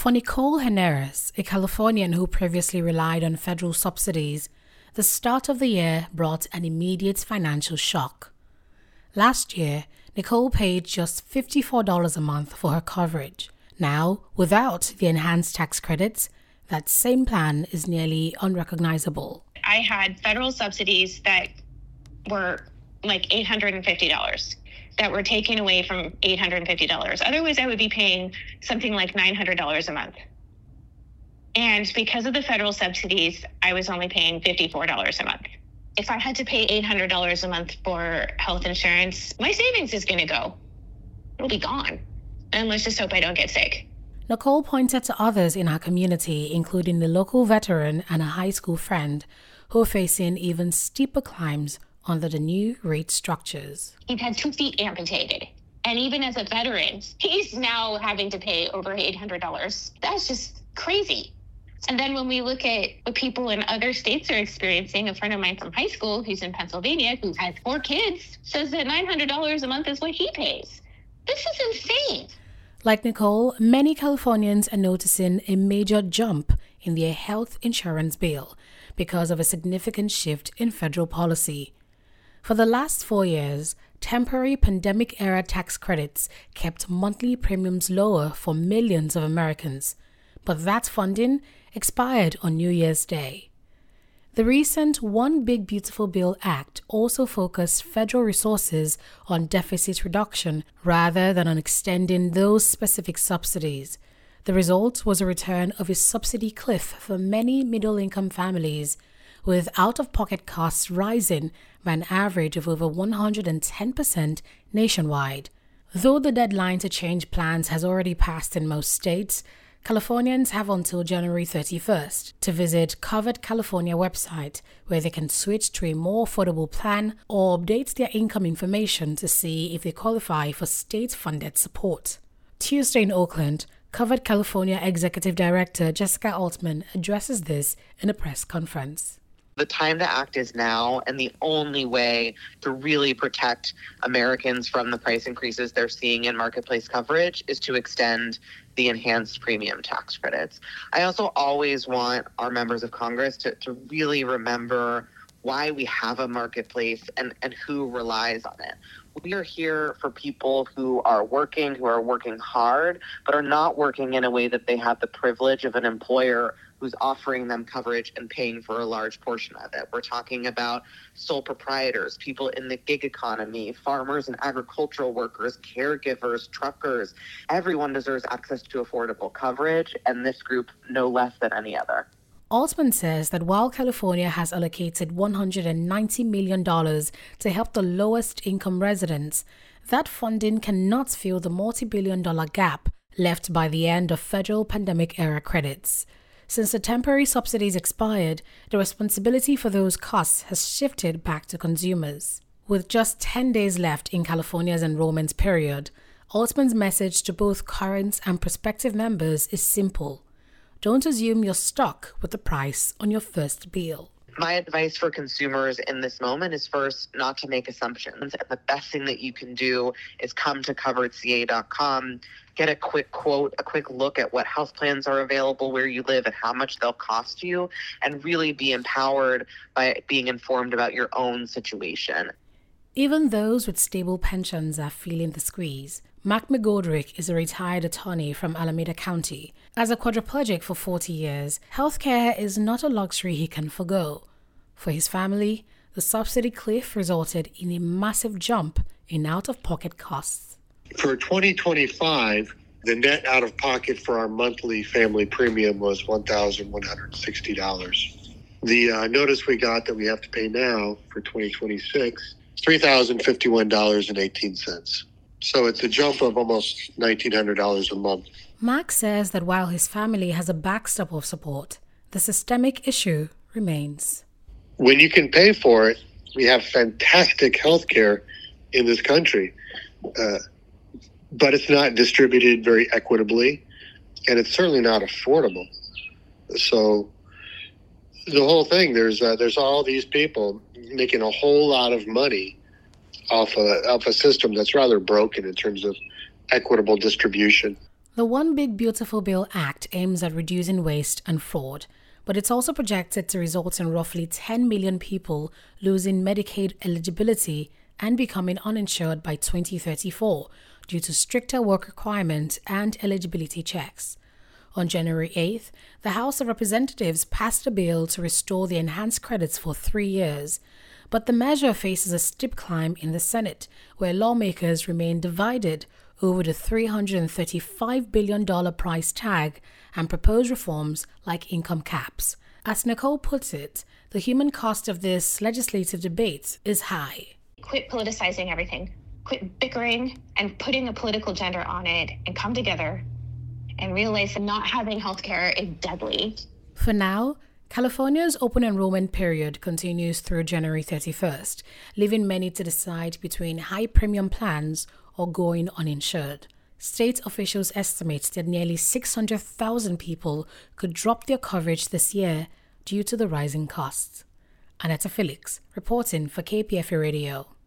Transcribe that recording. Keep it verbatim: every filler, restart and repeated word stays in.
For Nicole Heneres, a Californian who previously relied on federal subsidies, the start of the year brought an immediate financial shock. Last year, Nicole paid just fifty-four dollars a month for her coverage. Now, without the enhanced tax credits, that same plan is nearly unrecognizable. I had federal subsidies that were like eight hundred fifty dollars that were taken away from eight hundred fifty dollars. Otherwise, I would be paying something like nine hundred dollars a month. And because of the federal subsidies, I was only paying fifty-four dollars a month. If I had to pay eight hundred dollars a month for health insurance, my savings is going to go. It'll be gone. And let's just hope I don't get sick. Nicole pointed to others in her community, including the local veteran and a high school friend, who are facing even steeper climbs under the new rate structures. He's had two feet amputated. And even as a veteran, he's now having to pay over eight hundred dollars. That's just crazy. And then when we look at what people in other states are experiencing, a friend of mine from high school who's in Pennsylvania, who has four kids, says that nine hundred dollars a month is what he pays. This is insane. Like Nicole, many Californians are noticing a major jump in their health insurance bill because of a significant shift in federal policy. For the last four years, temporary pandemic-era tax credits kept monthly premiums lower for millions of Americans, but that funding expired on New Year's Day. The recent One Big Beautiful Bill Act also focused federal resources on deficit reduction rather than on extending those specific subsidies. The result was a return of a subsidy cliff for many middle-income families, with out-of-pocket costs rising by an average of over one hundred ten percent nationwide. Though the deadline to change plans has already passed in most states, Californians have until January thirty-first to visit Covered California website, where they can switch to a more affordable plan or update their income information to see if they qualify for state-funded support. Tuesday in Oakland, Covered California Executive Director Jessica Altman addresses this in a press conference. The time to act is now, and the only way to really protect Americans from the price increases they're seeing in marketplace coverage is to extend the enhanced premium tax credits. I also always want our members of Congress to, to really remember why we have a marketplace and, and who relies on it. We are here for people who are working, who are working hard, but are not working in a way that they have the privilege of an employer who's offering them coverage and paying for a large portion of it. We're talking about sole proprietors, people in the gig economy, farmers and agricultural workers, caregivers, truckers. Everyone deserves access to affordable coverage, and this group no less than any other. Altman says that while California has allocated one hundred ninety million dollars to help the lowest income residents, that funding cannot fill the multi-billion dollar gap left by the end of federal pandemic-era credits. Since the temporary subsidies expired, the responsibility for those costs has shifted back to consumers. With just ten days left in California's enrollment period, Altman's message to both current and prospective members is simple. Don't assume you're stuck with the price on your first bill. My advice for consumers in this moment is first not to make assumptions. And the best thing that you can do is come to covered c a dot com, get a quick quote, a quick look at what health plans are available where you live and how much they'll cost you, and really be empowered by being informed about your own situation. Even those with stable pensions are feeling the squeeze. Mark McGoldrick is a retired attorney from Alameda County. As a quadriplegic for forty years, healthcare is not a luxury he can forgo. For his family, the subsidy cliff resulted in a massive jump in out-of-pocket costs. For twenty twenty-five, the net out-of-pocket for our monthly family premium was one thousand one hundred sixty dollars. The uh, notice we got that we have to pay now for twenty twenty-six is three thousand fifty-one dollars and eighteen cents. So it's a jump of almost nineteen hundred dollars a month. Mark says that while his family has a backstop of support, the systemic issue remains. When you can pay for it, we have fantastic health care in this country, uh, but it's not distributed very equitably, and it's certainly not affordable. So the whole thing, there's uh, there's all these people making a whole lot of money off a, off a system that's rather broken in terms of equitable distribution. The One Big Beautiful Bill Act aims at reducing waste and fraud, but it's also projected to result in roughly ten million people losing Medicaid eligibility and becoming uninsured by twenty thirty-four due to stricter work requirements and eligibility checks. On January eighth, the House of Representatives passed a bill to restore the enhanced credits for three years, but the measure faces a steep climb in the Senate, where lawmakers remain divided over the three hundred thirty-five billion dollars price tag and proposed reforms like income caps. As Nicole puts it, the human cost of this legislative debate is high. Quit politicizing everything. Quit bickering and putting a political gender on it, and come together and realize that not having healthcare is deadly. For now, California's open enrollment period continues through January thirty-first, leaving many to decide between high premium plans or going uninsured. State officials estimate that nearly six hundred thousand people could drop their coverage this year due to the rising costs. Annetta Felix, reporting for K P F A Radio.